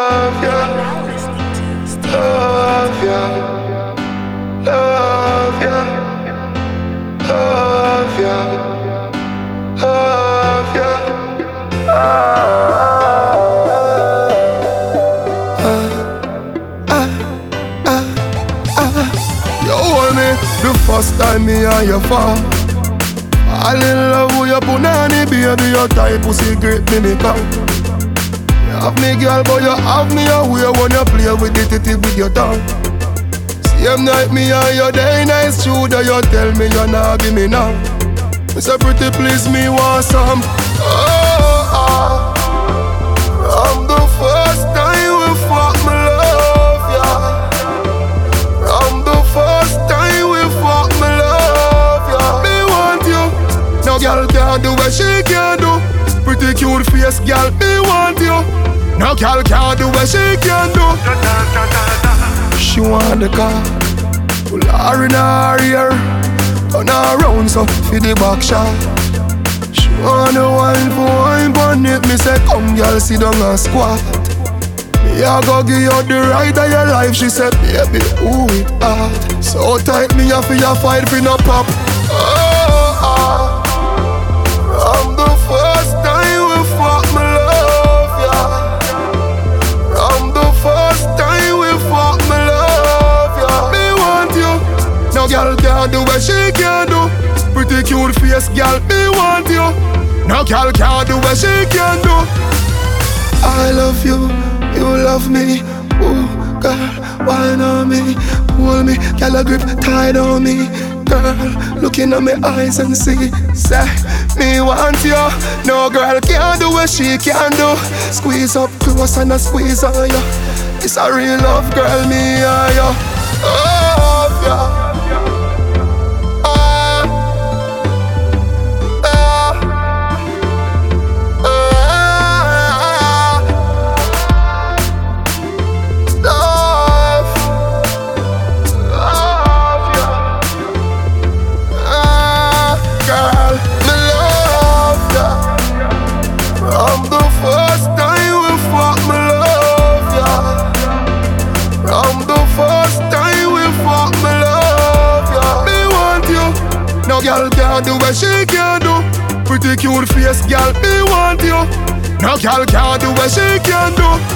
love ya, love ya, love ya, love ya, love ya. You hold me the first time me and you fall. Fall in love with your punani, baby. Your type pussy great me come. You have me girl, but you have me away when you play with it with your tongue. Same night me and you day nice true that you tell me you not give me now. Me say pretty please me want some. From the first time we fuck me love ya. From the first time we fuck me love ya. Me want you. No girl can't do what she can do. Pretty cute face girl, me want you. No girl can't do what she can do. She want the car, pull her in her ear, turn her round so for the back shot. She want the wine for wine bun it. Me say come girl sit down and squat. Me a go give you the right of your life. She said baby who it hard. So tight me a for your fight for no pop. From the first time we fuck me love ya. From the first time we fuck me love ya. Me want you. No girl can't do what she can do. Pretty cute face girl, me want you. No girl can't do what she can do. I love you, you love me. Ooh, girl, wine on me, hold me, girl a grip tight on me. Girl, looking at my eyes and see, say, me want you. No girl can't do what she can do. Squeeze up close and I squeeze on you. It's a real love, girl, me and you. Love ya. No girl can't do what she can do. Pretty cute face girl, me want you. No girl can't do what she can do.